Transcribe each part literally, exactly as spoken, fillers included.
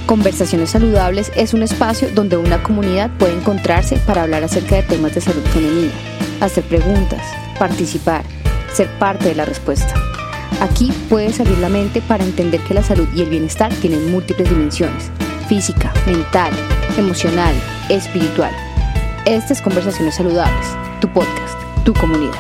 Conversaciones Saludables es un espacio donde una comunidad puede encontrarse para hablar acerca de temas de salud femenina, hacer preguntas, participar, ser parte de la respuesta. Aquí puedes abrir la mente para entender que la salud y el bienestar tienen múltiples dimensiones: física, mental, emocional, espiritual. Este es Conversaciones Saludables, tu podcast, tu comunidad.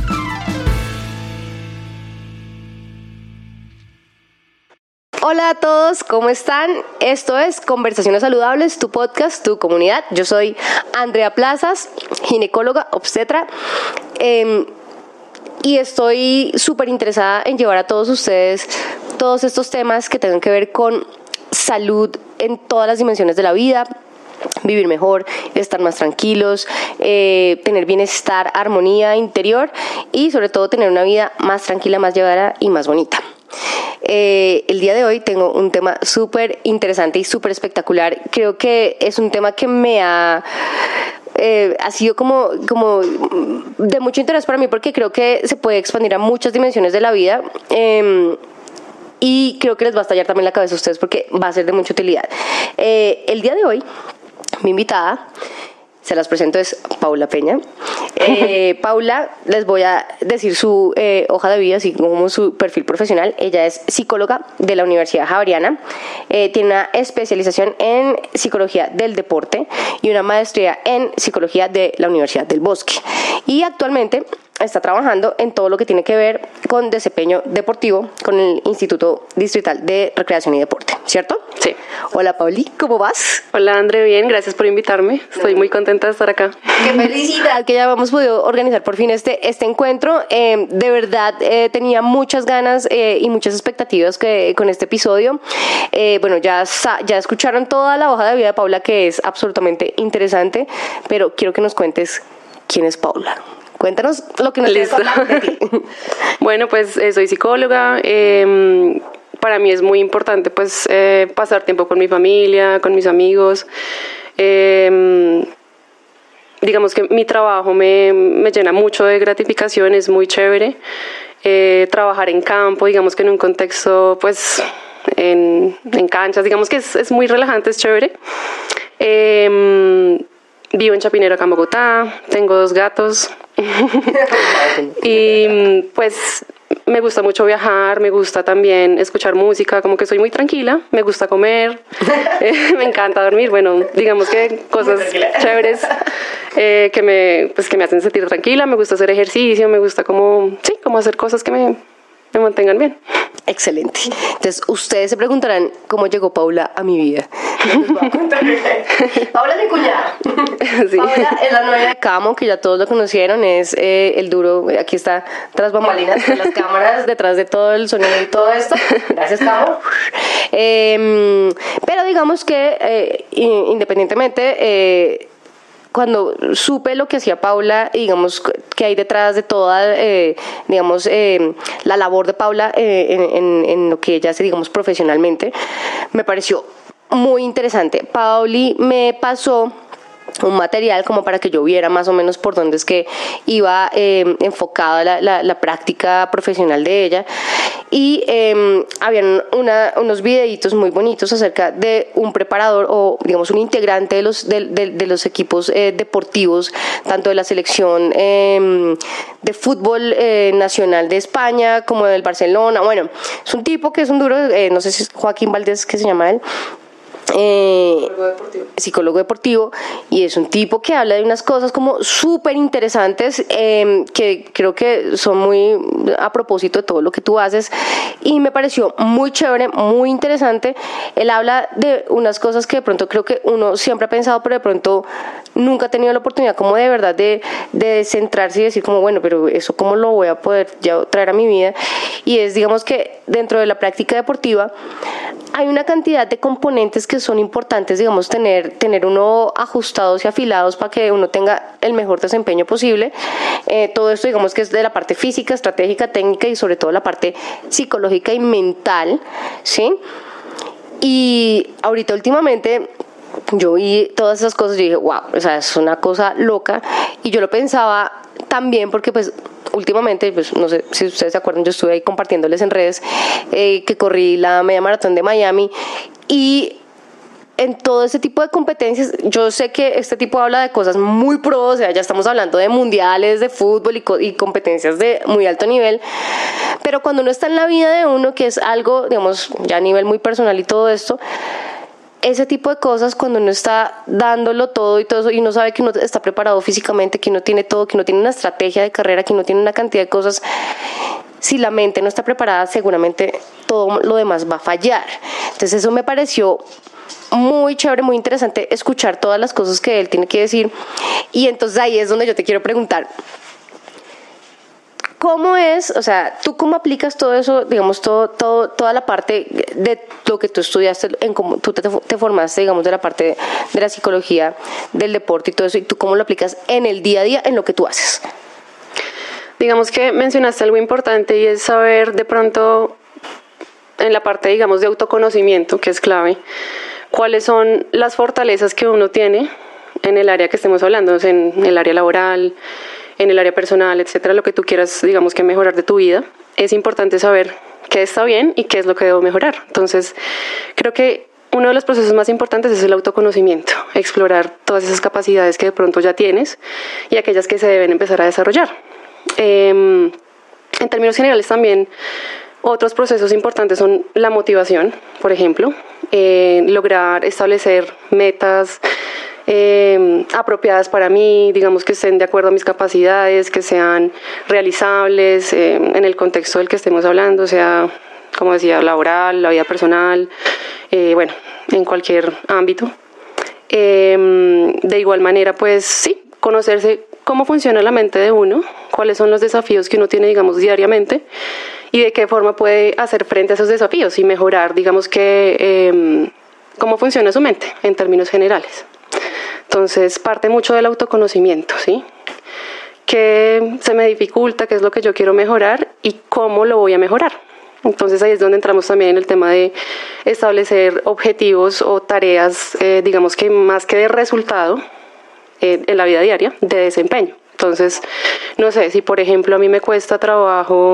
Hola a todos, ¿cómo están? Esto es Conversaciones Saludables, tu podcast, tu comunidad. Yo soy Andrea Plazas, ginecóloga, obstetra, eh, y estoy súper interesada en llevar a todos ustedes todos estos temas que tengan que ver con salud en todas las dimensiones de la vida. Vivir mejor, estar más tranquilos, eh, tener bienestar, armonía interior y sobre todo tener una vida más tranquila, más llevadera y más bonita. Eh, el día de hoy tengo un tema súper interesante y súper espectacular. Creo que es un tema que me ha, eh, ha sido como, como de mucho interés para mí porque creo que se puede expandir a muchas dimensiones de la vida. Eh, y creo que les va a estallar también la cabeza a ustedes porque va a ser de mucha utilidad. Eh, el día de hoy, mi invitada, se las presento, es Paula Peña. Eh, Paula, les voy a decir su eh, hoja de vida, así como su perfil profesional. Ella es psicóloga de la Universidad Javeriana, eh, tiene una especialización en psicología del deporte y una maestría en psicología de la Universidad del Bosque. Y actualmente está trabajando en todo lo que tiene que ver con desempeño deportivo con el Instituto Distrital de Recreación y Deporte, ¿cierto? Sí. Hola, Pauli, ¿cómo vas? Hola, André, bien, gracias por invitarme. Estoy muy contenta de estar acá. Qué felicidad que ya hemos podido organizar por fin este, este encuentro. Eh, de verdad, eh, tenía muchas ganas eh, y muchas expectativas que, con este episodio. Eh, bueno, ya, ya escucharon toda la hoja de vida de Paula, que es absolutamente interesante, pero quiero que nos cuentes quién es Paula. Cuéntanos lo que nos quieres contar de ti. Bueno, pues eh, soy psicóloga. Eh, para mí es muy importante pues eh, pasar tiempo con mi familia, con mis amigos. Eh, digamos que mi trabajo me, me llena mucho de gratificación, es muy chévere. Eh, trabajar en campo, digamos que en un contexto, pues, en, en canchas, digamos que es, es muy relajante, es chévere. Eh, vivo en Chapinero, acá en Bogotá, tengo dos gatos. Y pues me gusta mucho viajar, me gusta también escuchar música, como que soy muy tranquila, me gusta comer, eh, me encanta dormir, bueno, digamos que cosas chéveres eh, que, me, pues, que me hacen sentir tranquila, me gusta hacer ejercicio, me gusta como, sí, como hacer cosas que me, me mantengan bien. Excelente. Entonces, ustedes se preguntarán cómo llegó Paula a mi vida. Les voy a contar. Paula es mi cuñada. Sí. Paula es la novia de Camo, que ya todos lo conocieron, es eh, el duro, aquí está tras bambalinas, con las cámaras, detrás de todo el sonido y todo esto. Gracias, Camo. Eh, pero digamos que, eh, independientemente, eh, cuando supe lo que hacía Paula, digamos, que hay detrás de toda, eh, digamos, eh, la labor de Paula eh, en, en, en lo que ella hace, digamos, profesionalmente, me pareció muy interesante. Pauli me pasó un material como para que yo viera más o menos por dónde es que iba eh, enfocada la, la, la práctica profesional de ella, y eh, habían una, unos videitos muy bonitos acerca de un preparador o digamos un integrante de los, de, de, de los equipos eh, deportivos, tanto de la selección eh, de fútbol eh, nacional de España como del Barcelona. Bueno, es un tipo que es un duro, eh, no sé si es Joaquín Valdés, que se llama él. Eh, psicólogo deportivo. psicólogo deportivo y es un tipo que habla de unas cosas como súper interesantes eh, que creo que son muy a propósito de todo lo que tú haces, y me pareció muy chévere, muy interesante. Él habla de unas cosas que de pronto creo que uno siempre ha pensado, pero de pronto nunca ha tenido la oportunidad como de verdad de, de centrarse y decir como bueno, pero eso cómo lo voy a poder ya traer a mi vida. Y es, digamos, que dentro de la práctica deportiva hay una cantidad de componentes que son importantes, digamos, tener, tener uno ajustados y afilados para que uno tenga el mejor desempeño posible. Eh, todo esto, digamos, que es de la parte física, estratégica, técnica y sobre todo la parte psicológica y mental, ¿sí? Y ahorita últimamente yo vi todas esas cosas y dije, wow, o sea, es una cosa loca. Y yo lo pensaba también porque pues últimamente, pues no sé si ustedes se acuerdan, yo estuve ahí compartiéndoles en redes eh, que corrí la media maratón de Miami, y en todo este tipo de competencias, yo sé que este tipo habla de cosas muy pro, o sea, ya estamos hablando de mundiales, de fútbol y, co- y competencias de muy alto nivel, pero cuando uno está en la vida de uno, que es algo, digamos, ya a nivel muy personal y todo esto, ese tipo de cosas, cuando uno está dándolo todo y todo eso, y no sabe que uno está preparado físicamente, que uno tiene todo, que uno tiene una estrategia de carrera, que uno tiene una cantidad de cosas, si la mente no está preparada, seguramente todo lo demás va a fallar. Entonces eso me pareció muy chévere, muy interesante escuchar todas las cosas que él tiene que decir. Y entonces ahí es donde yo te quiero preguntar, ¿cómo es, o sea, tú cómo aplicas todo eso, digamos, todo, todo, toda la parte de lo que tú estudiaste, en cómo tú te, te formaste, digamos, de la parte de, de la psicología, del deporte y todo eso, y tú cómo lo aplicas en el día a día, en lo que tú haces? Digamos que mencionaste algo importante y es saber de pronto, en la parte, digamos, de autoconocimiento, que es clave, cuáles son las fortalezas que uno tiene en el área que estemos hablando, en el área laboral, en el área personal, etcétera, lo que tú quieras, digamos, que mejorar de tu vida. Es importante saber qué está bien y qué es lo que debo mejorar. Entonces, creo que uno de los procesos más importantes es el autoconocimiento, explorar todas esas capacidades que de pronto ya tienes y aquellas que se deben empezar a desarrollar. Eh, en términos generales también, otros procesos importantes son la motivación, por ejemplo, eh, lograr establecer metas eh, apropiadas para mí, digamos que estén de acuerdo a mis capacidades, que sean realizables eh, en el contexto del que estemos hablando, sea, como decía, laboral, la vida personal, eh, bueno, en cualquier ámbito. Eh, de igual manera, pues sí, conocerse cómo funciona la mente de uno, cuáles son los desafíos que uno tiene, digamos, diariamente y de qué forma puede hacer frente a esos desafíos y mejorar, digamos, que eh, cómo funciona su mente en términos generales. Entonces, parte mucho del autoconocimiento, ¿sí? ¿Qué se me dificulta? ¿Qué es lo que yo quiero mejorar? ¿Y cómo lo voy a mejorar? Entonces, ahí es donde entramos también en el tema de establecer objetivos o tareas, eh, digamos que más que de resultado, eh, en la vida diaria, de desempeño. Entonces, no sé, si por ejemplo a mí me cuesta trabajo,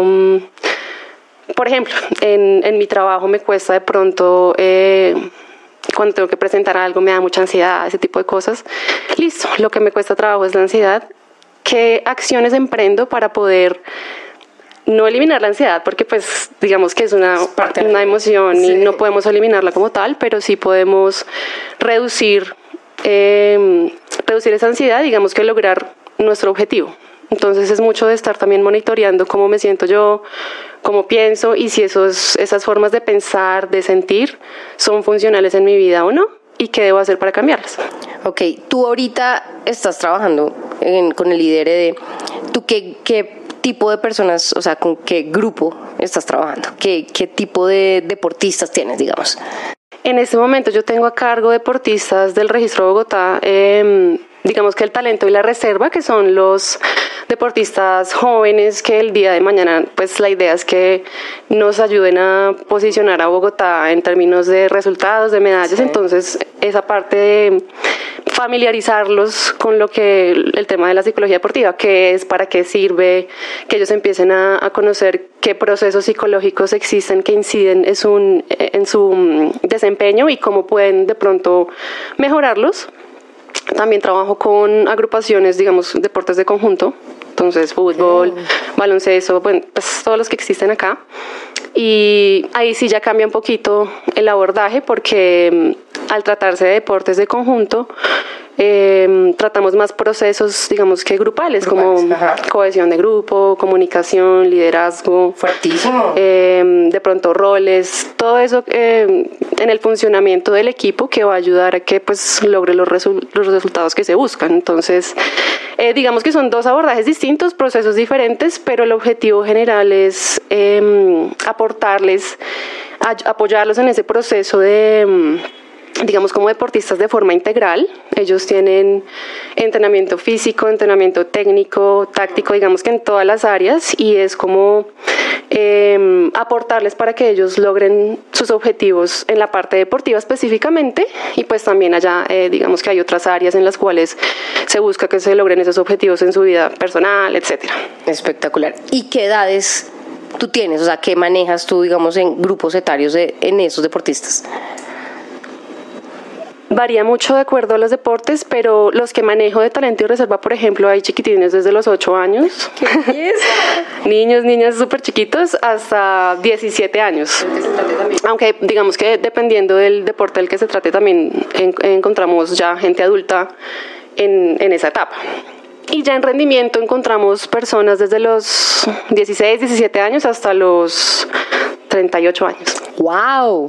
por ejemplo, en, en mi trabajo me cuesta de pronto, eh, cuando tengo que presentar algo me da mucha ansiedad, ese tipo de cosas. Listo, lo que me cuesta trabajo es la ansiedad. ¿Qué acciones emprendo para poder no eliminar la ansiedad? Porque pues digamos que es una, una emoción y sí, no podemos eliminarla como tal, pero sí podemos reducir, eh, reducir esa ansiedad, digamos que lograr nuestro objetivo. Entonces es mucho de estar también monitoreando cómo me siento yo, cómo pienso y si esos, esas formas de pensar, de sentir, son funcionales en mi vida o no y qué debo hacer para cambiarlas. Ok, tú ahorita estás trabajando en, con el I D R D. ¿Tú qué, qué tipo de personas, o sea, con qué grupo estás trabajando? ¿Qué, qué tipo de deportistas tienes, digamos? En este momento yo tengo a cargo deportistas del Registro de Bogotá, eh, digamos que el talento y la reserva, que son los deportistas jóvenes que el día de mañana, pues la idea es que nos ayuden a posicionar a Bogotá en términos de resultados, de medallas. Sí. Entonces esa parte de familiarizarlos con lo que el tema de la psicología deportiva, qué es, para qué sirve, que ellos empiecen a, a conocer qué procesos psicológicos existen que inciden en su, en su desempeño y cómo pueden de pronto mejorarlos. También trabajo con agrupaciones, digamos, deportes de conjunto, entonces fútbol, okay, baloncesto, bueno, pues todos los que existen acá. Y ahí sí ya cambia un poquito el abordaje porque al tratarse de deportes de conjunto, eh, tratamos más procesos, digamos que grupales, grupales como ajá. cohesión de grupo, comunicación, liderazgo. Fuertísimo. Eh, de pronto roles, todo eso eh, en el funcionamiento del equipo que va a ayudar a que pues logre los, resu- los resultados que se buscan. Entonces, eh, digamos que son dos abordajes distintos, procesos diferentes, pero el objetivo general es eh, aportarles, a- apoyarlos en ese proceso de... digamos como deportistas de forma integral. Ellos tienen entrenamiento físico, entrenamiento técnico, táctico, digamos que en todas las áreas, y es como eh, aportarles para que ellos logren sus objetivos en la parte deportiva específicamente, y pues también allá eh, digamos que hay otras áreas en las cuales se busca que se logren esos objetivos en su vida personal, etcétera. Espectacular. ¿Y qué edades tú tienes? O sea, ¿qué manejas tú, digamos, en grupos etarios de, en esos deportistas? Varía mucho de acuerdo a los deportes, pero los que manejo de talento y reserva, por ejemplo, hay chiquitines desde los ocho años. ¡Qué belleza! Niños, niñas súper chiquitos hasta diecisiete años. Aunque digamos que dependiendo del deporte del que se trate, también en, encontramos ya gente adulta en, en esa etapa. Y ya en rendimiento encontramos personas desde los dieciséis, diecisiete años hasta los treinta y ocho años. ¡Wow!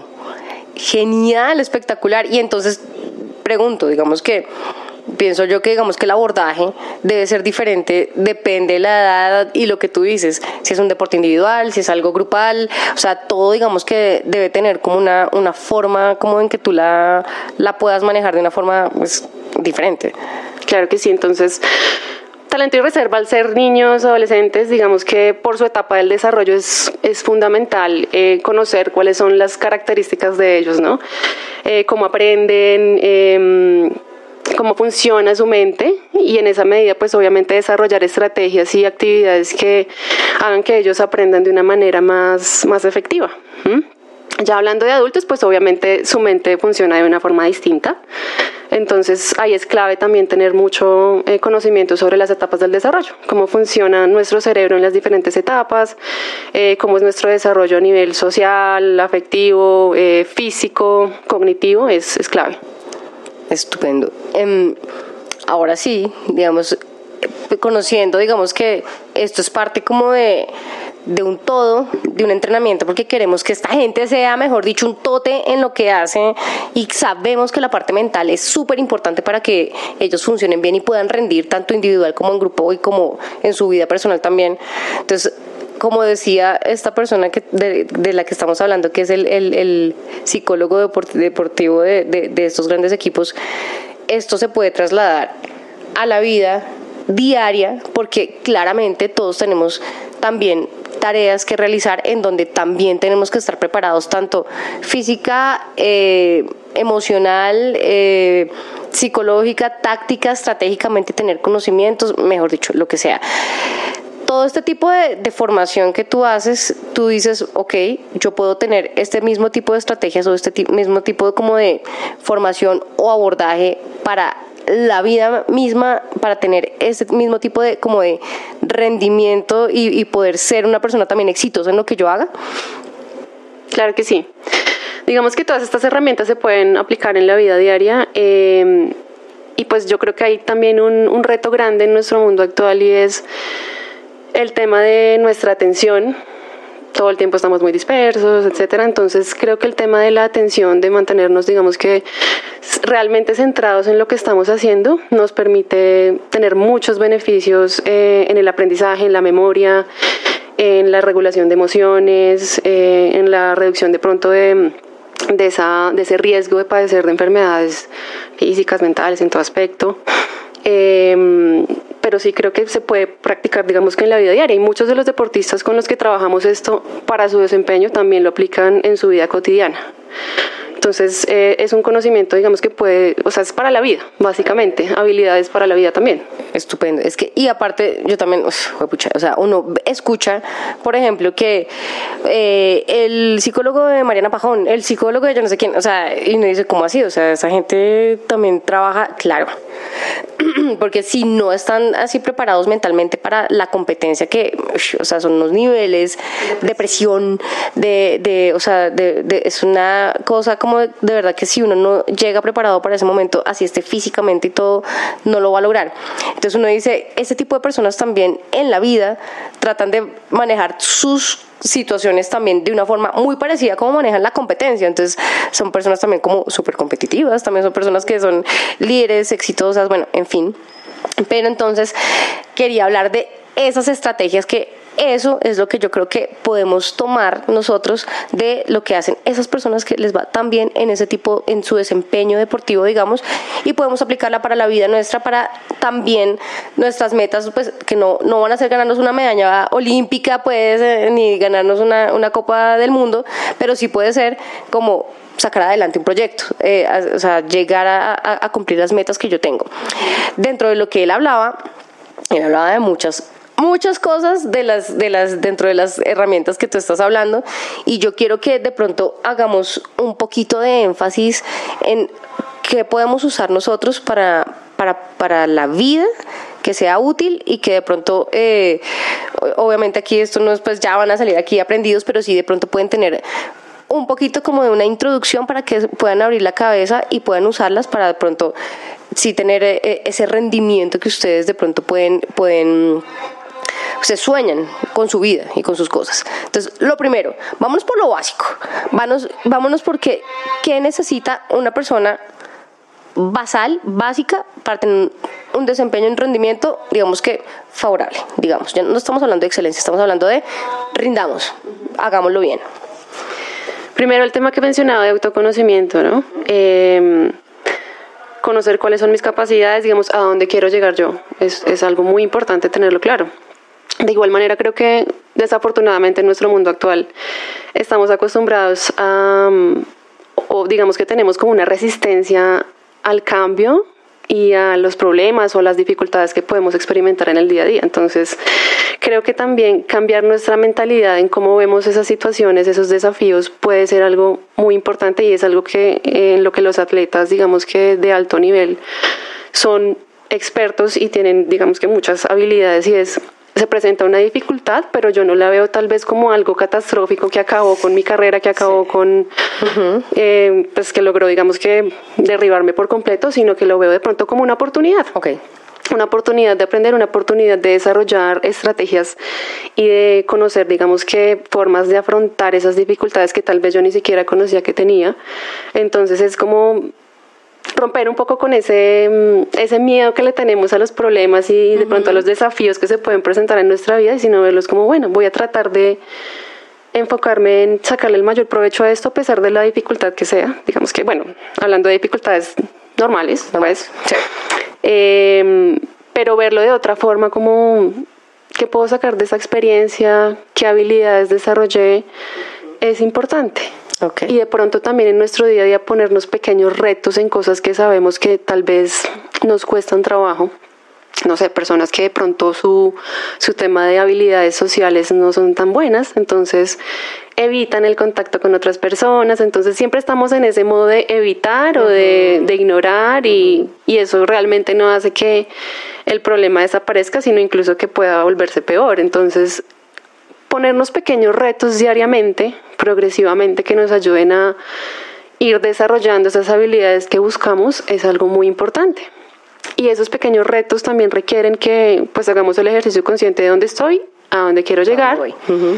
Genial, espectacular. Y entonces pregunto, digamos que pienso yo que digamos que el abordaje debe ser diferente, depende de la edad y lo que tú dices, si es un deporte individual, si es algo grupal, o sea, todo digamos que debe tener como una, una forma como en que tú la, la puedas manejar de una forma pues, diferente. Claro que sí, entonces talento y reserva al ser niños, adolescentes, digamos que por su etapa del desarrollo es, es fundamental eh, conocer cuáles son las características de ellos, ¿no? Eh, cómo aprenden, eh, cómo funciona su mente y en esa medida pues obviamente desarrollar estrategias y actividades que hagan que ellos aprendan de una manera más, más efectiva. ¿Mm? Ya hablando de adultos, pues obviamente su mente funciona de una forma distinta. Entonces ahí es clave también tener mucho eh, conocimiento sobre las etapas del desarrollo, cómo funciona nuestro cerebro en las diferentes etapas, eh, cómo es nuestro desarrollo a nivel social, afectivo, eh, físico, cognitivo, es, es clave. Estupendo. Um, ahora sí, digamos, conociendo, digamos que esto es parte como de... de un todo, de un entrenamiento, porque queremos que esta gente sea, mejor dicho, un tote en lo que hace y sabemos que la parte mental es súper importante para que ellos funcionen bien y puedan rendir tanto individual como en grupo y como en su vida personal también. Entonces, como decía esta persona que de, de la que estamos hablando, que es el, el, el psicólogo deportivo de, de, de estos grandes equipos, esto se puede trasladar a la vida diaria, porque claramente todos tenemos también tareas que realizar en donde también tenemos que estar preparados tanto física, eh, emocional, eh, psicológica, táctica, estratégicamente, tener conocimientos, mejor dicho, lo que sea. Todo este tipo de, de formación que tú haces, tú dices, ok, yo puedo tener este mismo tipo de estrategias o este t- mismo tipo de, como de formación o abordaje para la vida misma, para tener ese mismo tipo de como de rendimiento y, y poder ser una persona también exitosa en lo que yo haga. Claro que sí. Digamos que todas estas herramientas se pueden aplicar en la vida diaria eh, y pues yo creo que hay también un, un reto grande en nuestro mundo actual y es el tema de nuestra atención. Todo el tiempo estamos muy dispersos, etcétera. Entonces creo que el tema de la atención, de mantenernos, digamos que realmente centrados en lo que estamos haciendo, nos permite tener muchos beneficios eh, en el aprendizaje, en la memoria, en la regulación de emociones, eh, en la reducción de pronto de, de, esa, de ese riesgo de padecer de enfermedades físicas, mentales, en todo aspecto. Eh, pero sí creo que se puede practicar, digamos que en la vida diaria, y muchos de los deportistas con los que trabajamos esto para su desempeño también lo aplican en su vida cotidiana. Entonces eh, es un conocimiento, digamos que puede, o sea, es para la vida, básicamente, habilidades para la vida también. Estupendo. Es que, y aparte, yo también, uf, pucha, o sea, uno escucha, por ejemplo, que eh, el psicólogo de Mariana Pajón, el psicólogo de yo no sé quién, o sea, y uno dice, ¿cómo así? O sea, esa gente también trabaja, claro, porque si no están así preparados mentalmente para la competencia, que, o sea, son unos niveles de presión, de, de o sea, de, de, es una cosa como de, de verdad que si uno no llega preparado para ese momento, así esté físicamente y todo, no lo va a lograr. Entonces uno dice, este tipo de personas también en la vida tratan de manejar sus situaciones también de una forma muy parecida como manejan la competencia. Entonces son personas también como súper competitivas, también son personas que son líderes, exitosas, bueno, en fin. Pero entonces quería hablar de esas estrategias, que eso es lo que yo creo que podemos tomar nosotros de lo que hacen esas personas que les va tan bien en ese tipo, en su desempeño deportivo, digamos, y podemos aplicarla para la vida nuestra, para también nuestras metas, pues que no, no van a ser ganarnos una medalla olímpica, pues, eh, ni ganarnos una, una Copa del Mundo, pero sí puede ser como sacar adelante un proyecto, eh, a, o sea, llegar a, a, a cumplir las metas que yo tengo. Dentro de lo que él hablaba, él hablaba de muchas muchas cosas de las de las dentro de las herramientas que tú estás hablando, y yo quiero que de pronto hagamos un poquito de énfasis en qué podemos usar nosotros para, para, para la vida, que sea útil y que de pronto, eh, obviamente aquí esto no es pues ya van a salir aquí aprendidos, pero sí de pronto pueden tener un poquito como de una introducción para que puedan abrir la cabeza y puedan usarlas para de pronto sí tener eh, ese rendimiento que ustedes de pronto pueden, pueden ustedes sueñan con su vida y con sus cosas. Entonces, lo primero, vámonos por lo básico, vámonos, vámonos porque ¿qué necesita una persona basal, básica, para tener un desempeño en rendimiento, digamos que favorable? Digamos, ya no estamos hablando de excelencia, estamos hablando de rindamos, hagámoslo bien. Primero, el tema que mencionaba de autoconocimiento, ¿no? Eh, conocer cuáles son mis capacidades, digamos, a dónde quiero llegar yo. Es, es algo muy importante tenerlo claro. De igual manera, creo que desafortunadamente en nuestro mundo actual estamos acostumbrados a, o digamos que tenemos como una resistencia al cambio y a los problemas o las dificultades que podemos experimentar en el día a día. Entonces, creo que también cambiar nuestra mentalidad en cómo vemos esas situaciones, esos desafíos, puede ser algo muy importante y es algo que en lo que los atletas, digamos que de alto nivel, son expertos y tienen, digamos que muchas habilidades, y es se presenta una dificultad, pero yo no la veo tal vez como algo catastrófico que acabó con mi carrera, que acabó sí. con, uh-huh. eh, pues que logró, digamos que derribarme por completo, sino que lo veo de pronto como una oportunidad. Okay. Una oportunidad de aprender, una oportunidad de desarrollar estrategias y de conocer, digamos que formas de afrontar esas dificultades que tal vez yo ni siquiera conocía que tenía. Entonces es como romper un poco con ese, ese miedo que le tenemos a los problemas y de uh-huh. pronto a los desafíos que se pueden presentar en nuestra vida, y sino verlos como, bueno, voy a tratar de enfocarme en sacarle el mayor provecho a esto a pesar de la dificultad que sea. Digamos que, bueno, hablando de dificultades normales, pues, sí. eh, pero verlo de otra forma, como qué puedo sacar de esa experiencia, qué habilidades desarrollé, es importante. Okay. Y de pronto también en nuestro día a día ponernos pequeños retos en cosas que sabemos que tal vez nos cuestan trabajo. No sé, personas que de pronto su, su tema de habilidades sociales no son tan buenas, entonces evitan el contacto con otras personas, entonces siempre estamos en ese modo de evitar uh-huh. o de, de ignorar y, uh-huh. y eso realmente no hace que el problema desaparezca, sino incluso que pueda volverse peor. Entonces, ponernos pequeños retos diariamente, progresivamente, que nos ayuden a ir desarrollando esas habilidades que buscamos es algo muy importante. Y esos pequeños retos también requieren que pues hagamos el ejercicio consciente de dónde estoy, a dónde quiero llegar. Uh-huh.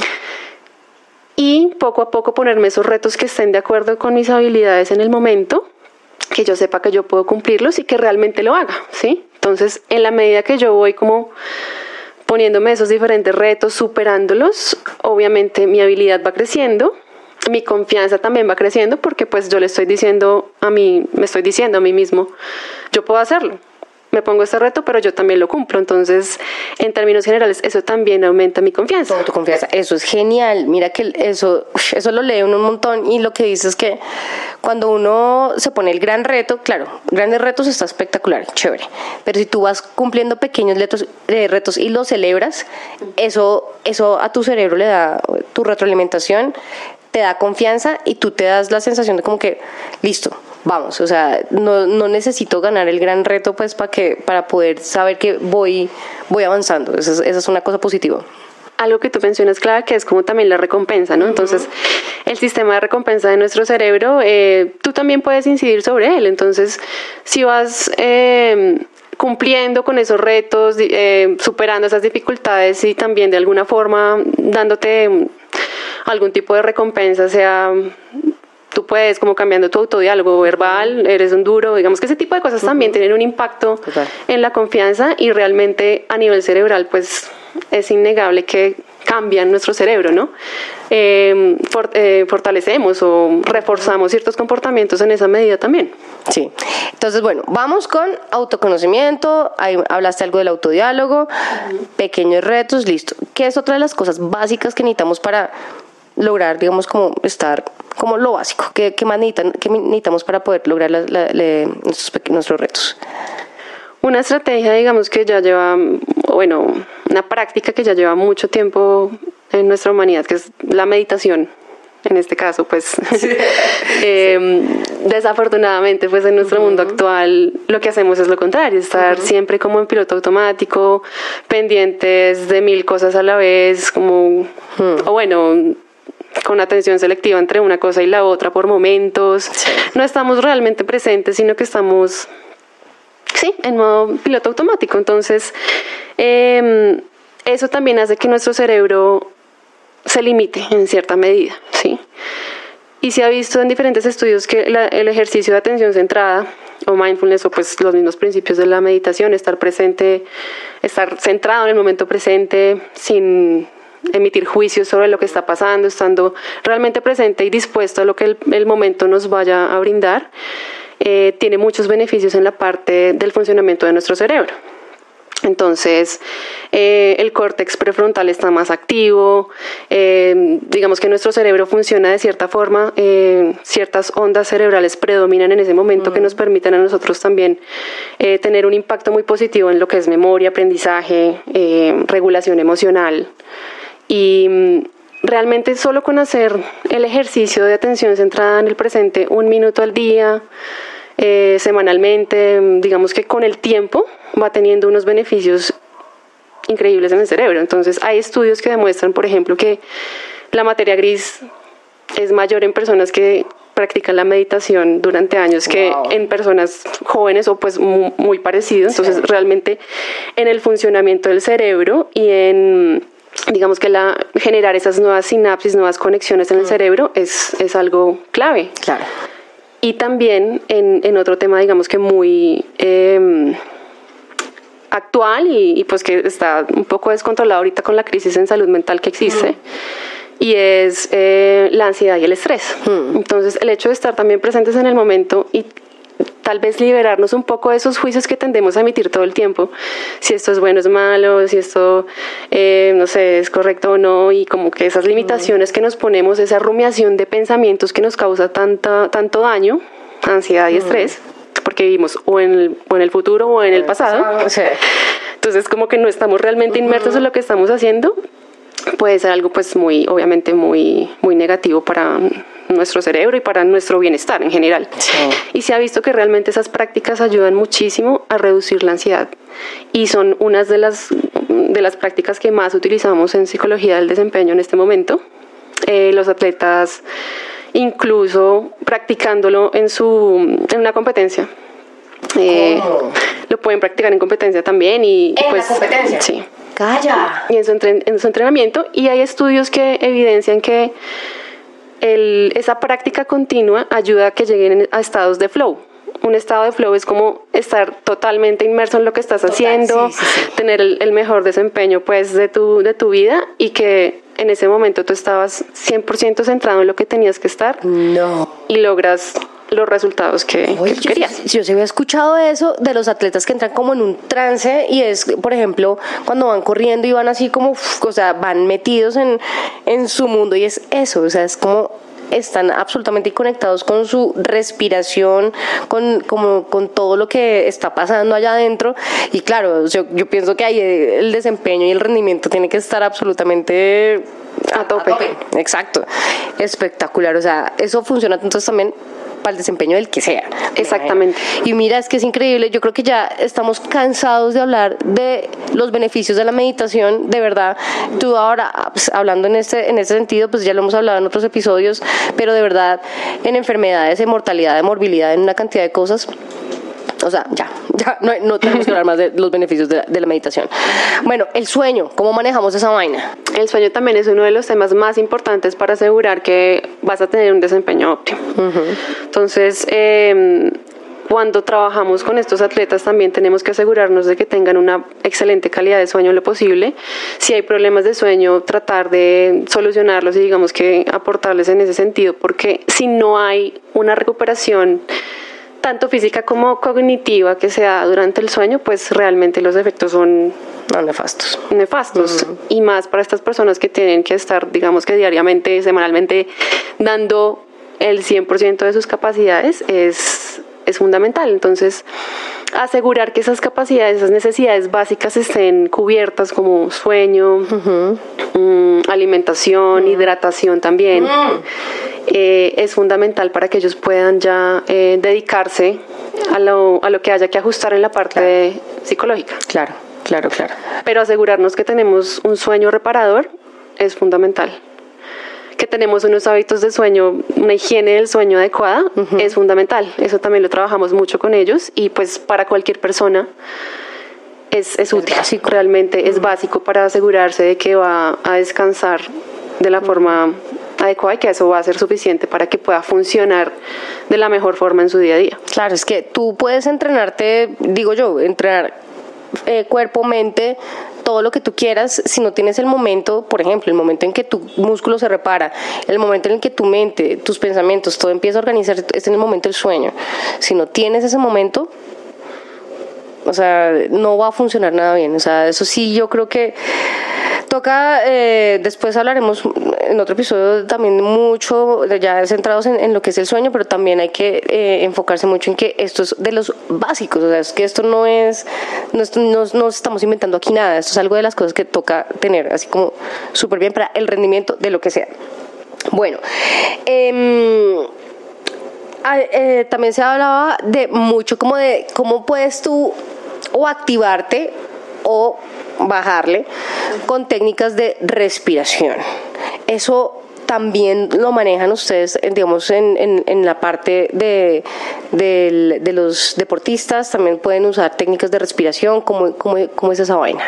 Y poco a poco ponerme esos retos que estén de acuerdo con mis habilidades en el momento, que yo sepa que yo puedo cumplirlos y que realmente lo haga, ¿sí? Entonces, en la medida que yo voy como poniéndome esos diferentes retos, superándolos, obviamente mi habilidad va creciendo, mi confianza también va creciendo, porque pues yo le estoy diciendo a mí, me estoy diciendo a mí mismo, yo puedo hacerlo. Me pongo este reto, pero yo también lo cumplo. Entonces, en términos generales, eso también aumenta mi confianza. Todo tu confianza. Eso es genial. Mira que eso, eso lo lee uno un montón, y lo que dice es que cuando uno se pone el gran reto, claro, grandes retos está espectacular, chévere. Pero si tú vas cumpliendo pequeños retos, eh, retos y los celebras, eso, eso a tu cerebro le da tu retroalimentación, te da confianza y tú te das la sensación de como que, listo, vamos, o sea, no, no necesito ganar el gran reto pues para que para poder saber que voy, voy avanzando. Esa es, esa es una cosa positiva. Algo que tú mencionas, Clara, que es como también la recompensa, ¿no? Uh-huh. Entonces, el sistema de recompensa de nuestro cerebro, eh, tú también puedes incidir sobre él. Entonces, si vas eh, cumpliendo con esos retos, eh, superando esas dificultades y también de alguna forma dándote algún tipo de recompensa, sea tú puedes como cambiando tu autodiálogo verbal, eres un duro, digamos que ese tipo de cosas uh-huh. también tienen un impacto Total. En la confianza, y realmente a nivel cerebral pues es innegable que cambian nuestro cerebro, ¿no? Eh, for, eh, fortalecemos o reforzamos ciertos comportamientos en esa medida también. Sí, entonces bueno, vamos con autoconocimiento, ahí hablaste algo del autodiálogo, uh-huh. pequeños retos, listo. ¿Qué es otra de las cosas básicas que necesitamos para lograr, digamos, como estar, como lo básico? ¿Qué, qué más necesitan, qué necesitamos para poder lograr la, la, la, nuestros, nuestros retos? Una estrategia, digamos, que ya lleva, bueno, una práctica que ya lleva mucho tiempo en nuestra humanidad, que es la meditación. En este caso, pues, sí. eh, desafortunadamente, pues en nuestro uh-huh. mundo actual lo que hacemos es lo contrario, estar uh-huh. siempre como en piloto automático, pendientes de mil cosas a la vez, como, uh-huh. o bueno, con atención selectiva entre una cosa y la otra por momentos. Sí. No estamos realmente presentes, sino que estamos, sí, en modo piloto automático. Entonces, eh, eso también hace que nuestro cerebro se limite en cierta medida, ¿sí? Y se ha visto en diferentes estudios que la, el ejercicio de atención centrada o mindfulness, o pues los mismos principios de la meditación, estar presente, estar centrado en el momento presente, sin emitir juicios sobre lo que está pasando, estando realmente presente y dispuesto a lo que el, el momento nos vaya a brindar, eh, tiene muchos beneficios en la parte del funcionamiento de nuestro cerebro. Entonces, eh, el córtex prefrontal está más activo, eh, digamos que nuestro cerebro funciona de cierta forma, eh, ciertas ondas cerebrales predominan en ese momento mm. que nos permiten a nosotros también eh, tener un impacto muy positivo en lo que es memoria, aprendizaje, eh, regulación emocional. Y realmente solo con hacer el ejercicio de atención centrada en el presente un minuto al día, eh, semanalmente, digamos que con el tiempo va teniendo unos beneficios increíbles en el cerebro. Entonces hay estudios que demuestran, por ejemplo, que la materia gris es mayor en personas que practican la meditación durante años que wow. en personas jóvenes o pues muy, muy parecido. Entonces sí. realmente en el funcionamiento del cerebro y en, digamos que la generar esas nuevas sinapsis, nuevas conexiones en el mm. cerebro es, es algo clave. Claro. Y también en, en otro tema, digamos que muy eh, actual y, y pues que está un poco descontrolado ahorita con la crisis en salud mental que existe, mm. y es eh, la ansiedad y el estrés. Mm. Entonces, el hecho de estar también presentes en el momento y tal vez liberarnos un poco de esos juicios que tendemos a emitir todo el tiempo, si esto es bueno o es malo, si esto, eh, no sé, es correcto o no, y como que esas limitaciones que nos ponemos, esa rumiación de pensamientos que nos causa tanta, tanto daño, ansiedad y estrés, porque vivimos o en el, o en el futuro o en el pasado, pasado sí. entonces como que no estamos realmente inmersos en lo que estamos haciendo, puede ser algo pues muy, obviamente muy, muy negativo para nuestro cerebro y para nuestro bienestar en general. Sí. Y se ha visto que realmente esas prácticas ayudan muchísimo a reducir la ansiedad y son unas de las, de las prácticas que más utilizamos en psicología del desempeño en este momento. Eh, los atletas incluso practicándolo en, su, en una competencia. Eh, lo pueden practicar en competencia también. Y, ¿En pues, la competencia? Sí. ¡Calla! Y en su, entren, en su entrenamiento. Y hay estudios que evidencian que el, esa práctica continua ayuda a que lleguen a estados de flow. Un estado de flow es como estar totalmente inmerso en lo que estás Total, haciendo, sí, sí, sí. tener el, el mejor desempeño pues, de, tu, de tu vida y que en ese momento tú estabas cien por ciento centrado en lo que tenías que estar no. y logras los resultados que, Oye, que tú querías. Yo, yo se había escuchado eso de los atletas que entran como en un trance y es, por ejemplo, cuando van corriendo y van así como, o sea, van metidos en, en su mundo y es eso, o sea, es como están absolutamente conectados con su respiración, con, como, con todo lo que está pasando allá adentro y claro, yo, yo pienso que ahí el desempeño y el rendimiento tiene que estar absolutamente a tope. A tope. Exacto, espectacular, o sea, eso funciona entonces también para el desempeño del que sea. Exactamente. Y mira, es que es increíble, yo creo que ya estamos cansados de hablar de los beneficios de la meditación, de verdad, tú ahora pues, hablando en este, en este sentido, pues ya lo hemos hablado en otros episodios, pero de verdad, en enfermedades, en mortalidad, en morbilidad, en una cantidad de cosas, o sea, ya, ya no, no tenemos que hablar más de los beneficios de la, de la meditación. Bueno, el sueño, ¿cómo manejamos esa vaina? El sueño también es uno de los temas más importantes para asegurar que vas a tener un desempeño óptimo. Uh-huh. Entonces, eh, cuando trabajamos con estos atletas también tenemos que asegurarnos de que tengan una excelente calidad de sueño lo posible. Si hay problemas de sueño, tratar de solucionarlos y digamos que aportarles en ese sentido, porque si no hay una recuperación tanto física como cognitiva que se da durante el sueño, pues realmente los efectos son no, nefastos. Nefastos. Uh-huh. Y más para estas personas que tienen que estar, digamos que diariamente, semanalmente, dando el cien por ciento de sus capacidades, es, es fundamental. Entonces, asegurar que esas capacidades, esas necesidades básicas estén cubiertas, como sueño, uh-huh. um, alimentación, uh-huh. hidratación también, uh-huh. eh, es fundamental para que ellos puedan ya eh, dedicarse a lo, a lo que haya que ajustar en la parte claro. psicológica. Claro, claro, claro. Pero asegurarnos que tenemos un sueño reparador es fundamental. Que tenemos unos hábitos de sueño, una higiene del sueño adecuada, uh-huh. es fundamental. Eso también lo trabajamos mucho con ellos y pues para cualquier persona es, es útil. Básico. Realmente uh-huh. es básico para asegurarse de que va a descansar de la uh-huh. forma adecuada y que eso va a ser suficiente para que pueda funcionar de la mejor forma en su día a día. Claro, es que tú puedes entrenarte, digo yo, entrenar eh, cuerpo, mente, todo lo que tú quieras, si no tienes el momento, por ejemplo, el momento en que tu músculo se repara, el momento en el que tu mente, tus pensamientos, todo empieza a organizar, es en el momento del sueño. Si no tienes ese momento, o sea, no va a funcionar nada bien. O sea, eso sí, yo creo que toca, eh, después hablaremos en otro episodio también mucho, ya centrados en, en lo que es el sueño, pero también hay que eh, enfocarse mucho en que esto es de los básicos, o sea, es que esto no es, no, no, no estamos inventando aquí nada, esto es algo de las cosas que toca tener, así como súper bien para el rendimiento de lo que sea. Bueno, eh, eh, también se hablaba de mucho como de cómo puedes tú o activarte o bajarle con técnicas de respiración. Eso también lo manejan ustedes, digamos, en, en, en la parte de, de, de los deportistas, también pueden usar técnicas de respiración. ¿Cómo, cómo, cómo es esa vaina?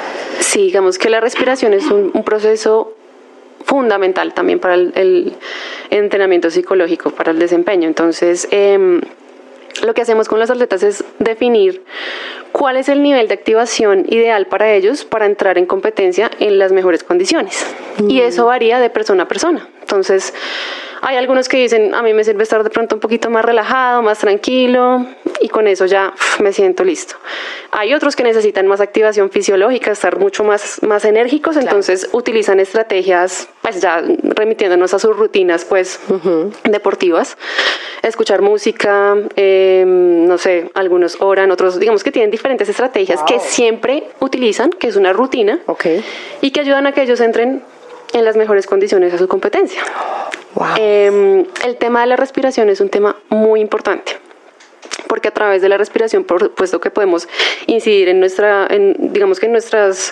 Sí, digamos que la respiración es un, un proceso fundamental también para el, el entrenamiento psicológico, para el desempeño. Entonces, eh, lo que hacemos con los atletas es definir cuál es el nivel de activación ideal para ellos para entrar en competencia en las mejores condiciones. Mm. Y eso varía de persona a persona. Entonces, hay algunos que dicen, a mí me sirve estar de pronto un poquito más relajado, más tranquilo, y con eso ya uf, me siento listo. Hay otros que necesitan más activación fisiológica, estar mucho más, más enérgicos, claro. Entonces utilizan estrategias, pues ya remitiéndonos a sus rutinas, pues, uh-huh. deportivas. Escuchar música, eh, no sé, algunos oran, otros, digamos que tienen diferentes estrategias wow. que siempre utilizan, que es una rutina, okay. y que ayudan a que ellos entren en las mejores condiciones a su competencia. Wow. Eh, el tema de la respiración es un tema muy importante, porque a través de la respiración, por supuesto que podemos incidir en nuestra, en, digamos que en nuestras,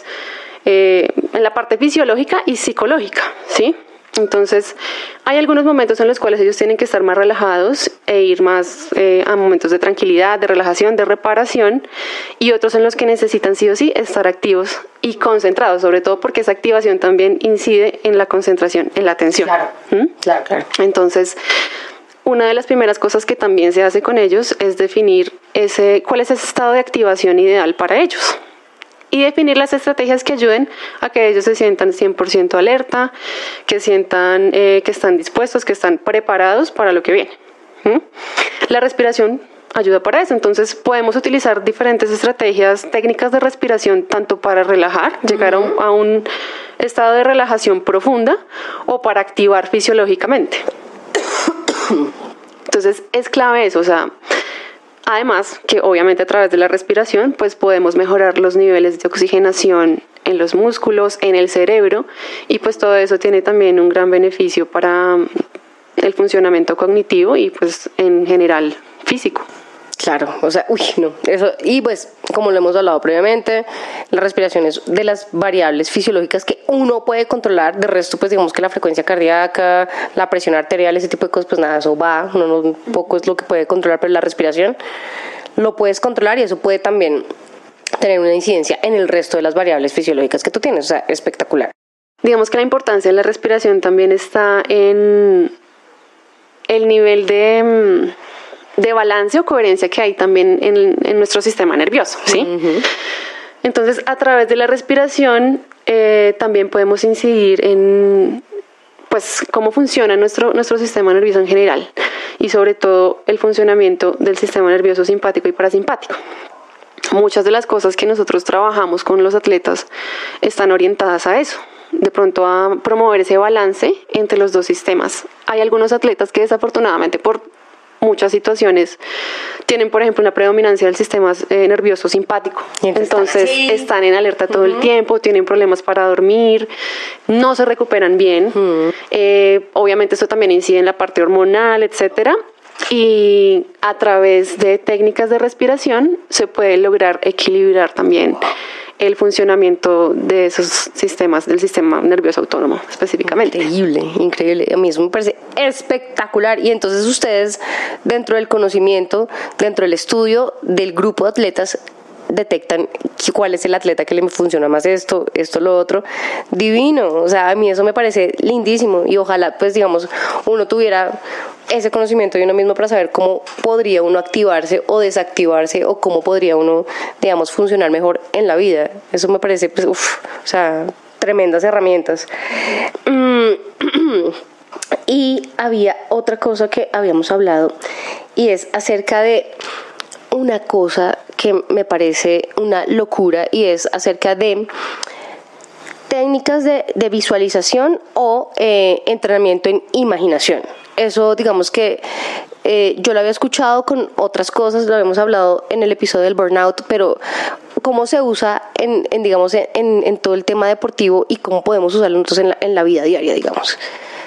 eh, en la parte fisiológica y psicológica, ¿sí? Entonces, hay algunos momentos en los cuales ellos tienen que estar más relajados e ir más eh, a momentos de tranquilidad, de relajación, de reparación, y otros en los que necesitan sí o sí estar activos y concentrados, sobre todo porque esa activación también incide en la concentración, en la atención. Claro, ¿Mm? claro, claro. Entonces, una de las primeras cosas que también se hace con ellos es definir ese, cuál es ese estado de activación ideal para ellos. Y definir las estrategias que ayuden a que ellos se sientan cien por ciento alerta, que sientan eh, que están dispuestos, que están preparados para lo que viene. ¿Mm? La respiración ayuda para eso, entonces podemos utilizar diferentes estrategias, técnicas de respiración, tanto para relajar, uh-huh. llegar a un, a un estado de relajación profunda, o para activar fisiológicamente. Entonces es clave eso, o sea, además que obviamente a través de la respiración pues podemos mejorar los niveles de oxigenación en los músculos, en el cerebro, y pues todo eso tiene también un gran beneficio para el funcionamiento cognitivo y pues en general físico. Claro, o sea, uy, no, eso, y pues, como lo hemos hablado previamente, la respiración es de las variables fisiológicas que uno puede controlar. De resto, pues digamos que la frecuencia cardíaca, la presión arterial, ese tipo de cosas, pues nada, eso va, uno no, un poco es lo que puede controlar, pero la respiración lo puedes controlar, y eso puede también tener una incidencia en el resto de las variables fisiológicas que tú tienes, o sea, espectacular. Digamos que la importancia de la respiración también está en el nivel de... de balance o coherencia que hay también en, en nuestro sistema nervioso, ¿sí? Uh-huh. Entonces, a través de la respiración eh, también podemos incidir en, pues, cómo funciona nuestro, nuestro sistema nervioso en general, y sobre todo el funcionamiento del sistema nervioso simpático y parasimpático. Muchas de las cosas que nosotros trabajamos con los atletas están orientadas a eso, de pronto a promover ese balance entre los dos sistemas. Hay algunos atletas que desafortunadamente por muchas situaciones tienen, por ejemplo, una predominancia del sistema eh, nervioso simpático. Entonces sí. están en alerta todo uh-huh. el tiempo, tienen problemas para dormir, no se recuperan bien. Uh-huh. Eh, obviamente esto también incide en la parte hormonal, etcétera. Y a través de técnicas de respiración se puede lograr equilibrar también el funcionamiento de esos sistemas, del sistema nervioso autónomo específicamente. Increíble, increíble. A mí eso me parece espectacular. Y entonces ustedes, dentro del conocimiento, dentro del estudio del grupo de atletas, detectan cuál es el atleta que le funciona más esto, esto, lo otro. Divino. O sea, a mí eso me parece lindísimo. Y ojalá, pues, digamos, uno tuviera ese conocimiento de uno mismo para saber cómo podría uno activarse o desactivarse, o cómo podría uno, digamos, funcionar mejor en la vida. Eso me parece, pues, uff, o sea, tremendas herramientas. Y había otra cosa que habíamos hablado, y es acerca de una cosa que me parece una locura, y es acerca de técnicas de, de visualización o eh, entrenamiento en imaginación. Eso, digamos que eh, yo lo había escuchado con otras cosas, lo habíamos hablado en el episodio del burnout, pero cómo se usa en, en digamos, en, en todo el tema deportivo, y cómo podemos usarlo nosotros en la, en la vida diaria, digamos.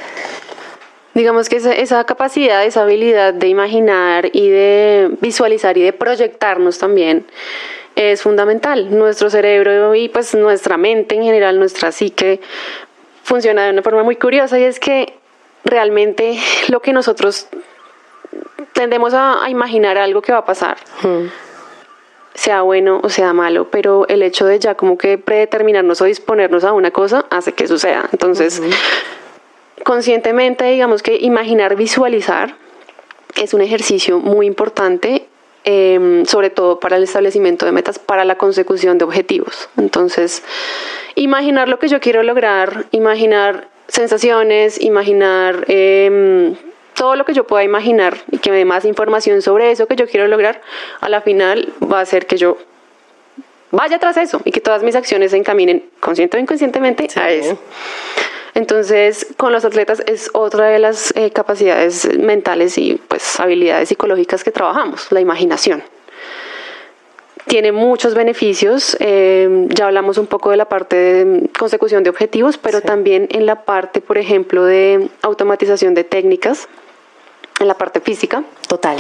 Digamos que esa, esa capacidad, esa habilidad de imaginar y de visualizar y de proyectarnos también es fundamental. Nuestro cerebro y pues nuestra mente en general, nuestra psique, funciona de una forma muy curiosa, y es que realmente lo que nosotros tendemos a, a imaginar algo que va a pasar, hmm. sea bueno o sea malo, pero el hecho de ya como que predeterminarnos o disponernos a una cosa hace que suceda. Entonces, uh-huh. conscientemente, digamos que imaginar, visualizar es un ejercicio muy importante, eh, sobre todo para el establecimiento de metas, para la consecución de objetivos. Entonces, imaginar lo que yo quiero lograr, imaginar sensaciones, imaginar eh, todo lo que yo pueda imaginar y que me dé más información sobre eso que yo quiero lograr, a la final va a hacer que yo vaya tras eso y que todas mis acciones se encaminen consciente o inconscientemente sí. a eso. Entonces, con los atletas es otra de las eh, capacidades mentales y pues habilidades psicológicas que trabajamos, la imaginación. Tiene muchos beneficios, eh, ya hablamos un poco de la parte de consecución de objetivos, pero sí. también en la parte, por ejemplo, de automatización de técnicas, en la parte física. Total.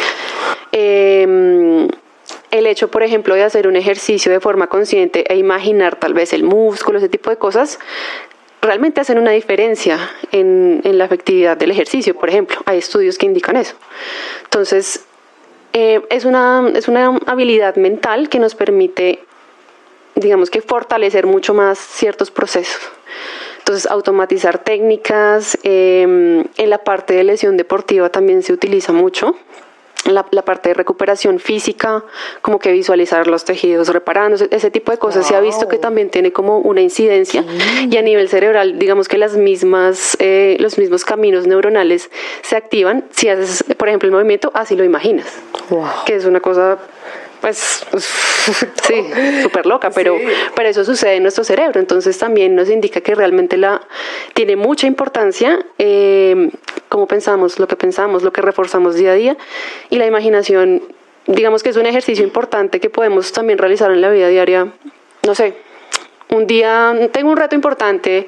Eh, el hecho, por ejemplo, de hacer un ejercicio de forma consciente e imaginar tal vez el músculo, ese tipo de cosas, realmente hacen una diferencia en, en la efectividad del ejercicio, por ejemplo. Hay estudios que indican eso. Entonces, Eh, es una, es una habilidad mental que nos permite, digamos que fortalecer mucho más ciertos procesos. Entonces, automatizar técnicas, eh, en la parte de lesión deportiva también se utiliza mucho. La, la parte de recuperación física, como que visualizar los tejidos reparándose, ese tipo de cosas wow. se ha visto que también tiene como una incidencia sí. y a nivel cerebral, digamos que las mismas, eh, los mismos caminos neuronales se activan si haces, por ejemplo, el movimiento, así lo imaginas, wow. que es una cosa, pues, sí, súper loca, pero, sí. pero eso sucede en nuestro cerebro, entonces también nos indica que realmente la tiene mucha importancia, eh, cómo pensamos, lo que pensamos, lo que reforzamos día a día, y la imaginación, digamos que es un ejercicio importante que podemos también realizar en la vida diaria. No sé, un día tengo un reto importante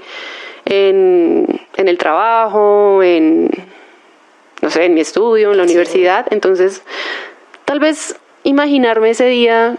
en, en el trabajo, en, no sé, en mi estudio, en la sí. universidad, entonces tal vez imaginarme ese día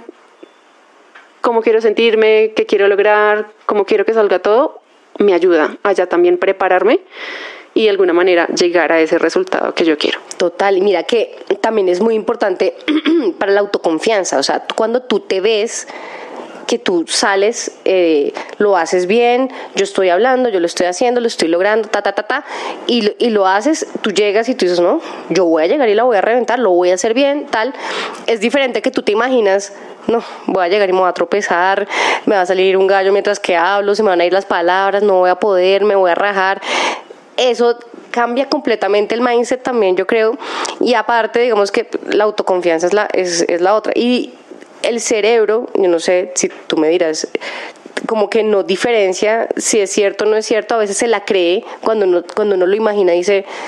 cómo quiero sentirme, qué quiero lograr, cómo quiero que salga todo, me ayuda a ya también prepararme y de alguna manera llegar a ese resultado que yo quiero. Total, y mira que también es muy importante para la autoconfianza, o sea, cuando tú te ves que tú sales, eh, lo haces bien, yo estoy hablando, yo lo estoy haciendo, lo estoy logrando, ta, ta, ta, ta, y, y lo haces, tú llegas y tú dices, no, yo voy a llegar y la voy a reventar, lo voy a hacer bien, tal. Es diferente que tú te imaginas, no, voy a llegar y me voy a tropezar, me va a salir un gallo mientras que hablo, se me van a ir las palabras, no voy a poder, me voy a rajar. Eso cambia completamente el mindset también, yo creo, y aparte, digamos que la autoconfianza es la, es, es la otra. Y el cerebro, yo no sé si tú me dirás, como que no diferencia si es cierto o no es cierto, a veces se la cree cuando uno, cuando uno lo imagina y dice,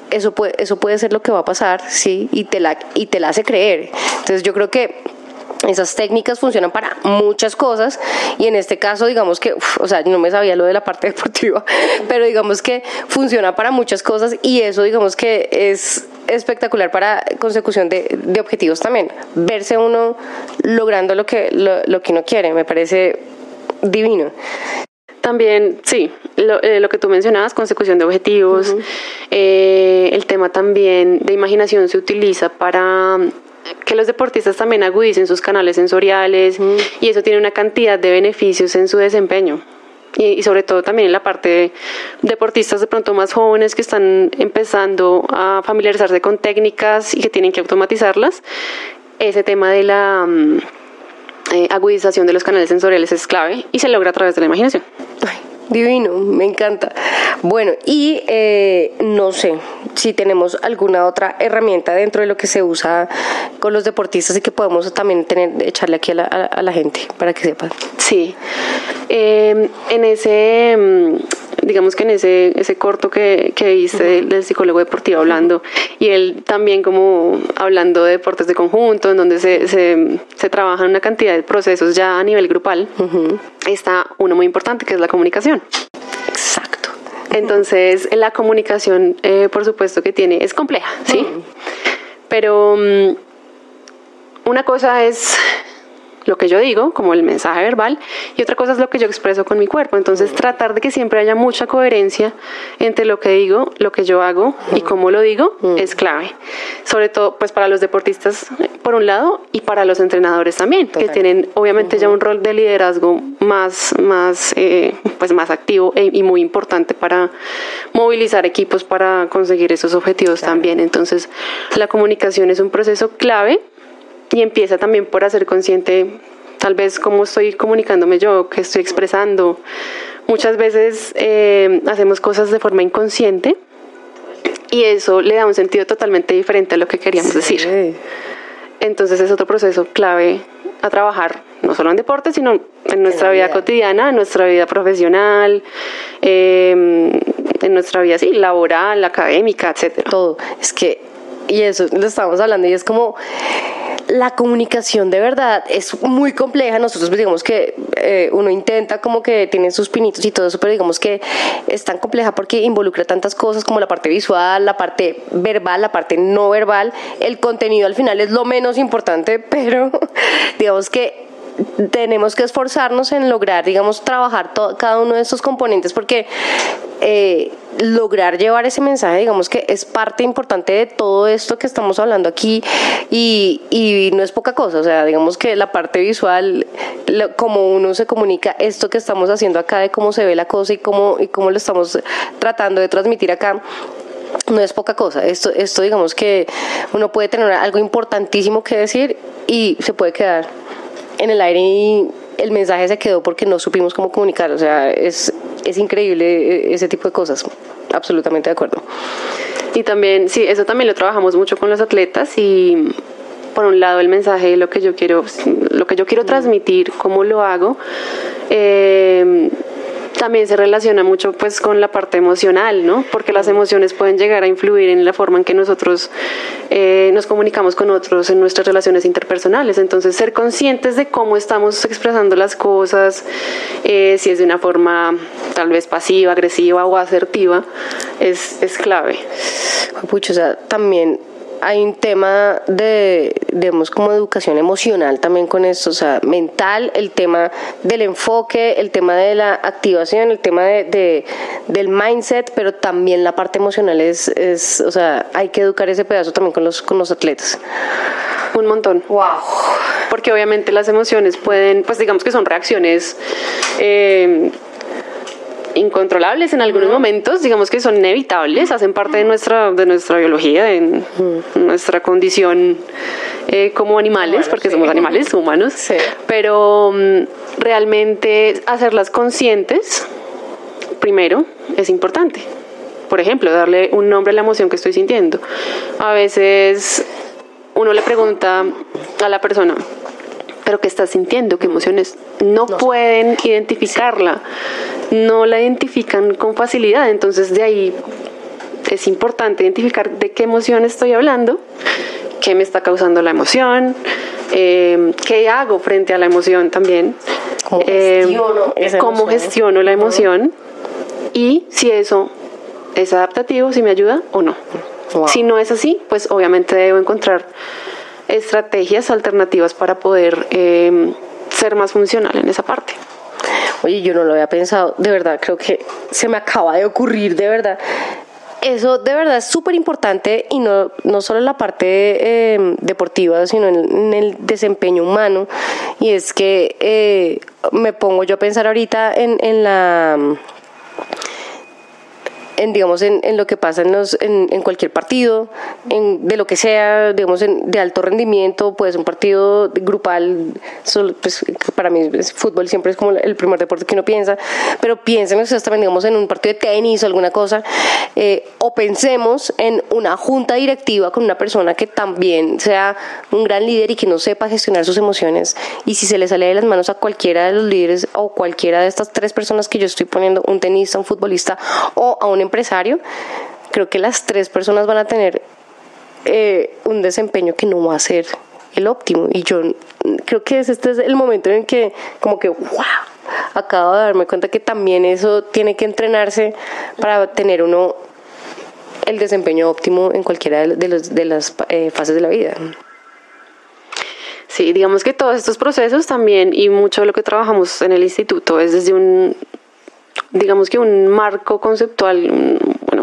eso puede, eso puede ser lo que va a pasar, ¿sí? Y te la, y te la hace creer. Entonces yo creo que esas técnicas funcionan para muchas cosas y en este caso digamos que, uf, o sea, no me sabía lo de la parte deportiva, pero digamos que funciona para muchas cosas y eso digamos que es espectacular para consecución de, de objetivos también. Verse uno logrando lo que, lo, lo que uno quiere, me parece divino. También, sí, lo, eh, lo que tú mencionabas, consecución de objetivos, uh-huh. eh, el tema también de imaginación se utiliza para que los deportistas también agudicen sus canales sensoriales uh-huh. y eso tiene una cantidad de beneficios en su desempeño. Y, y sobre todo también en la parte de deportistas de pronto más jóvenes que están empezando a familiarizarse con técnicas y que tienen que automatizarlas, ese tema de la um, eh, agudización de los canales sensoriales es clave y se logra a través de la imaginación. Ay, divino, me encanta. Bueno, y eh, no sé si tenemos alguna otra herramienta dentro de lo que se usa con los deportistas y que podemos también tener, echarle aquí a la, a, a la gente para que sepan. Sí, eh, en ese, digamos que en ese, ese corto que, que viste uh-huh. del, del psicólogo deportivo hablando, uh-huh. y él también como hablando de deportes de conjunto, en donde se, se, se trabaja una cantidad de procesos ya a nivel grupal, uh-huh. está uno muy importante que es la comunicación. Exacto. Entonces, la comunicación, eh, por supuesto que tiene, es compleja, ¿sí? Uh-huh. Pero um, una cosa es lo que yo digo, como el mensaje verbal, y otra cosa es lo que yo expreso con mi cuerpo. Entonces, uh-huh. tratar de que siempre haya mucha coherencia entre lo que digo, lo que yo hago uh-huh. y cómo lo digo uh-huh. es clave. Sobre todo, pues, para los deportistas, por un lado, y para los entrenadores también, Total. que tienen, obviamente, uh-huh. ya un rol de liderazgo más, más, eh, pues, más activo e, y muy importante para movilizar equipos para conseguir esos objetivos claro. también. Entonces, la comunicación es un proceso clave. Y empieza también por hacer consciente, tal vez, cómo estoy comunicándome yo, qué estoy expresando. Muchas veces eh, hacemos cosas de forma inconsciente y eso le da un sentido totalmente diferente a lo que queríamos sí. decir. Entonces es otro proceso clave a trabajar, no solo en deporte, sino en nuestra en vida, vida cotidiana, en nuestra vida profesional, eh, en nuestra vida sí, laboral, académica, etcétera. Todo. Es que, y eso lo estábamos hablando, y es como la comunicación de verdad es muy compleja. Nosotros digamos que eh, uno intenta como que tiene sus pinitos y todo eso, pero digamos que es tan compleja porque involucra tantas cosas como la parte visual, la parte verbal, la parte no verbal. El contenido al final es lo menos importante, pero digamos que tenemos que esforzarnos en lograr, digamos, trabajar todo, cada uno de estos componentes, porque eh, lograr llevar ese mensaje, digamos que es parte importante de todo esto que estamos hablando aquí y, y no es poca cosa. O sea, digamos que la parte visual, lo, cómo uno se comunica, esto que estamos haciendo acá, de cómo se ve la cosa y cómo, y cómo lo estamos tratando de transmitir acá, no es poca cosa. Esto, esto digamos que uno puede tener algo importantísimo que decir y se puede quedar en el aire y el mensaje se quedó porque no supimos cómo comunicar. O sea, es, es increíble ese tipo de cosas. Absolutamente de acuerdo. Y también, sí, eso también lo trabajamos mucho con los atletas y por un lado el mensaje, lo que yo quiero, lo que yo quiero transmitir, cómo lo hago, eh, también se relaciona mucho pues con la parte emocional, ¿no? Porque las emociones pueden llegar a influir en la forma en que nosotros eh, nos comunicamos con otros en nuestras relaciones interpersonales. Entonces, ser conscientes de cómo estamos expresando las cosas, eh, si es de una forma tal vez pasiva, agresiva o asertiva, es, es clave. Pucho, o sea, también hay un tema de, digamos, como educación emocional también con esto, o sea, mental, el tema del enfoque, el tema de la activación, el tema de, de del mindset, pero también la parte emocional es, es, o sea, hay que educar ese pedazo también con los, con los atletas. Un montón. Wow. Porque obviamente las emociones pueden, pues digamos que son reacciones eh, incontrolables en algunos momentos, digamos que son inevitables, hacen parte de nuestra de nuestra biología, de uh-huh. nuestra condición eh, como animales, bueno, porque sí. somos animales humanos, sí. pero um, realmente hacerlas conscientes, primero, es importante. Por ejemplo, darle un nombre a la emoción que estoy sintiendo. A veces uno le pregunta a la persona, ¿pero qué estás sintiendo? ¿Qué emociones? No, no pueden identificarla, no la identifican con facilidad. Entonces, de ahí es importante identificar de qué emoción estoy hablando, qué me está causando la emoción, eh, qué hago frente a la emoción también, cómo gestiono, eh, cómo gestiono la emoción y si eso es adaptativo, si me ayuda o no. Wow. Si no es así, pues obviamente debo encontrar estrategias alternativas para poder eh, ser más funcional en esa parte. Oye, yo no lo había pensado, de verdad, creo que se me acaba de ocurrir, de verdad. Eso de verdad es súper importante y no, no solo en la parte eh, deportiva, sino en, en el desempeño humano. Y es que eh, me pongo yo a pensar ahorita en, en la... En, digamos, en, en lo que pasa en, los, en, en cualquier partido, en, de lo que sea, digamos, en, de alto rendimiento, pues un partido grupal, solo, pues, para mí el fútbol siempre es como el primer deporte que uno piensa, pero piensen ustedes también, digamos, en un partido de tenis o alguna cosa, eh, o pensemos en una junta directiva con una persona que también sea un gran líder y que no sepa gestionar sus emociones, y si se le sale de las manos a cualquiera de los líderes o cualquiera de estas tres personas que yo estoy poniendo, un tenista, un futbolista o a un empresario, creo que las tres personas van a tener eh, un desempeño que no va a ser el óptimo. Y yo creo que este es el momento en el que como que wow, acabo de darme cuenta que también eso tiene que entrenarse para tener uno el desempeño óptimo en cualquiera de, los, de las eh, fases de la vida. Sí, digamos que todos estos procesos también, y mucho de lo que trabajamos en el instituto es desde un, digamos que un marco conceptual, un, bueno,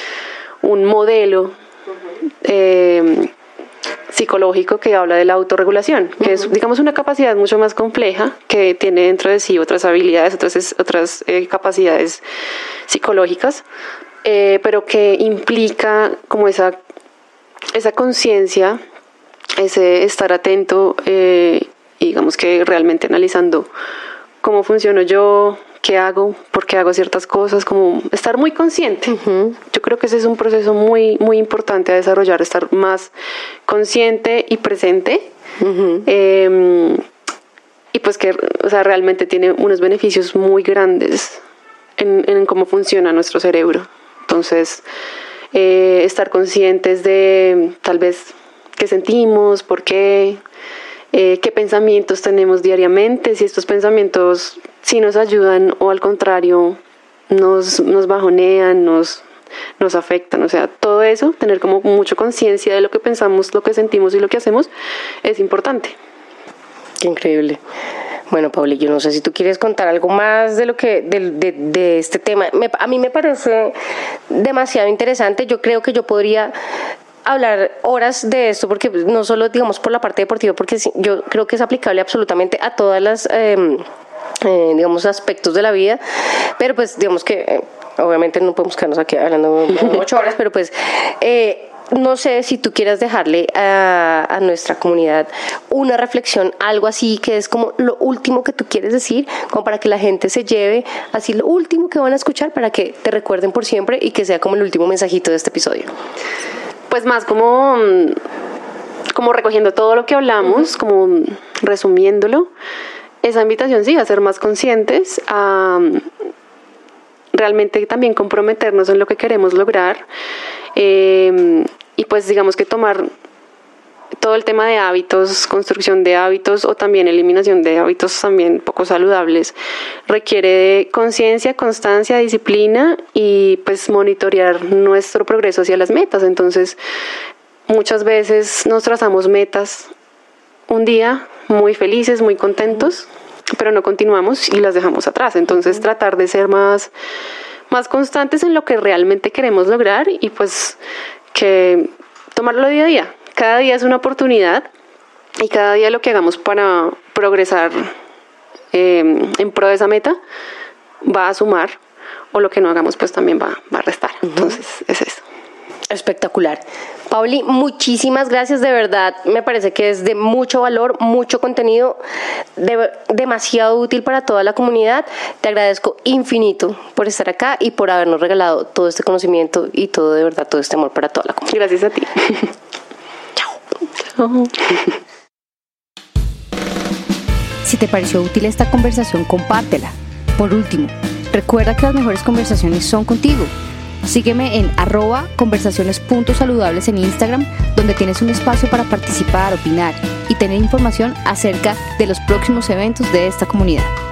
un modelo uh-huh. eh, psicológico que habla de la autorregulación, que uh-huh. es, digamos, una capacidad mucho más compleja que tiene dentro de sí otras habilidades, otras, otras eh, capacidades psicológicas, eh, pero que implica como esa, esa conciencia, ese estar atento, eh, y digamos que realmente analizando cómo funciono yo, qué hago, por qué hago ciertas cosas, como estar muy consciente. Uh-huh. Yo creo que ese es un proceso muy, muy importante a desarrollar, estar más consciente y presente. Uh-huh. Eh, y pues que, o sea, realmente tiene unos beneficios muy grandes en, en cómo funciona nuestro cerebro. Entonces, eh, estar conscientes de tal vez qué sentimos, por qué, eh, qué pensamientos tenemos diariamente, si estos pensamientos sí nos ayudan o al contrario nos, nos bajonean, nos, nos afectan. O sea, todo eso, tener como mucha conciencia de lo que pensamos, lo que sentimos y lo que hacemos es importante. Qué increíble. Bueno, Pauli, yo no sé si tú quieres contar algo más de lo que de, de, de este tema. Me, a mí me parece demasiado interesante. Yo creo que yo podría hablar horas de esto, porque no solo, digamos, por la parte deportiva, porque yo creo que es aplicable absolutamente a todas las, eh, eh, digamos, aspectos de la vida, pero pues, digamos que, eh, obviamente no podemos quedarnos aquí hablando ocho horas, pero pues, eh, no sé si tú quieras dejarle a, a nuestra comunidad una reflexión, algo así que es como lo último que tú quieres decir, como para que la gente se lleve así lo último que van a escuchar, para que te recuerden por siempre y que sea como el último mensajito de este episodio. Pues más como, como recogiendo todo lo que hablamos, uh-huh. como resumiéndolo, esa invitación sí a ser más conscientes, a realmente también comprometernos en lo que queremos lograr, eh, y pues digamos que tomar todo el tema de hábitos, construcción de hábitos o también eliminación de hábitos también poco saludables, requiere de conciencia, constancia, disciplina y pues monitorear nuestro progreso hacia las metas. Entonces, muchas veces nos trazamos metas un día muy felices, muy contentos, pero no continuamos y las dejamos atrás. Entonces, tratar de ser más, más constantes en lo que realmente queremos lograr y pues que tomarlo día a día. Cada día es una oportunidad y cada día lo que hagamos para progresar eh, en pro de esa meta va a sumar, o lo que no hagamos pues también va, va a restar. Uh-huh. Entonces es eso. Espectacular. Pauli, muchísimas gracias, de verdad, me parece que es de mucho valor, mucho contenido, de, demasiado útil para toda la comunidad. Te agradezco infinito por estar acá y por habernos regalado todo este conocimiento y todo, de verdad, todo este amor para toda la comunidad. Gracias a ti. Si te pareció útil esta conversación, compártela. Por último, recuerda que las mejores conversaciones son contigo. Sígueme en arroba conversaciones punto saludables en Instagram, donde tienes un espacio para participar, opinar y tener información acerca de los próximos eventos de esta comunidad.